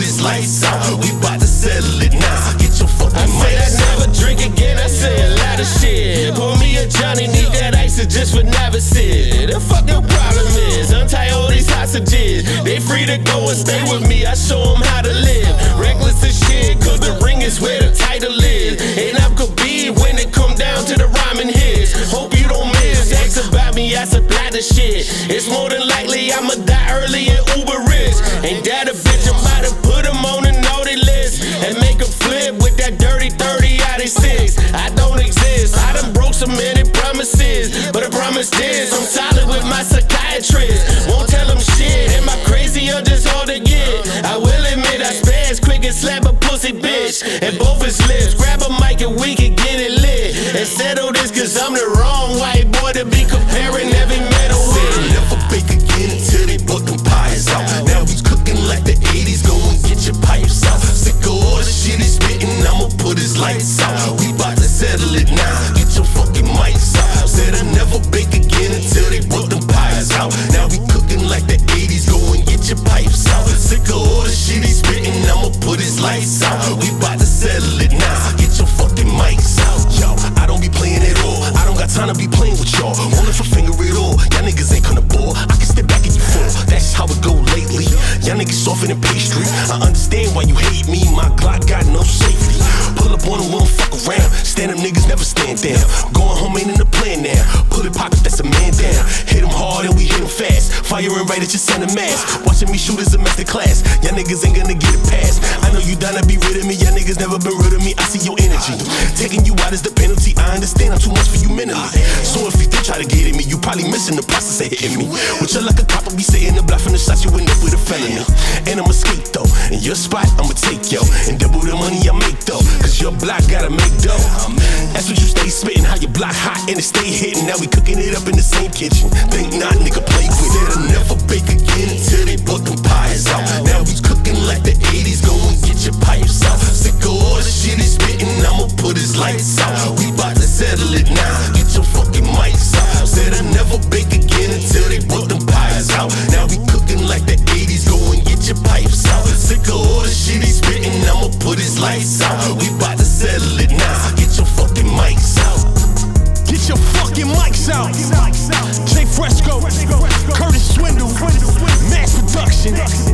his lights out. We bout to settle it now. Get your fucking mic out. I never drink again, I say a lot of shit. Pour me a Johnny, need that ice just for Navisid. The fucking problem is, untie all these hostages. They free to go and stay with me, I show them how to live. Reckless as shit, cause the ring is where the title is. And I'm Khabib when it come down to the rhyming hits. Hope you don't miss, ask about me, I supply the shit. It's more than likely I'ma die early and Uber rich. Ain't that a bitch, I'm about to put him on the naughty list and make him flip with that dirty 30 out of 6. I don't exist, I done broke so many promises, but I promise this, I'm solid with my psychiatrist. Won't tell him shit, am I crazy or just hard to get? I will admit I spaz quick and slap a pussy bitch and both his lips. Grab a mic and we can get it lit and settle this, cause I'm the wrong white boy to be comparing heavy metal with. Never bake again until they put them pies out. Now he's cooking like the 80s, go and get your pipes out. Sick of all the shit he's spitting, I'ma put his lights out. We bout to settle it now, get your fucking mics out. Said I never bake again until they put them pies out. Now we cooking like the 80s, go and get your pipes out. Sick of all the shit he's spitting, I'ma put his lights out. We bout to settle it now, get your fucking mics out. Yo, I don't be playing at all, I don't got time to be playing with y'all. Won't lift a finger at all, y'all niggas ain't gonna bore. I can step back and you fall, that's how it go lately. Y'all niggas softer than pastry, I understand why you hate me, my Glock got no safety. Pull up on them, we don't fuck around, stand up niggas never stand down. Going home ain't in the plan now, pull it pocket, that's a man down. Hit him hard and we hit him fast, firing right at your center mass. Watching me shoot is a master class, y'all niggas ain't gonna get it past. I know you down to be rid of me, y'all niggas never been rid of me, I see your energy. Taking you out is the penalty, I understand I'm too much for you mentally. So if you did try to get at me, you probably missing the process of hitting me. With you like a cop, I'll be saying the block from the shots, you end up with a felony. And I'ma skate though, in your spot I'ma take yo, and double the money I make though, cause your block gotta make dough. That's what you stay spitting, how your block hot and it stay hitting. Now we cooking it up in the same kitchen, think not nigga play with. Said I never bake again until they put them pies out. Now we cooking like the 80s, go and get your pipes out. Sick of all the shit he's spitting, I'ma put his lights out. We bout to settle it now, get your fucking mics out. Said I never bake again until they put them pies out. Now we cooking like the 80s, go and get your pipes out. Sick of all the shit he's spitting, I'ma put his lights out. We bout to settle it now, get your fucking mics out. Get your fucking mics out. Jay Fresco, Curtis Swindle, Mass Production.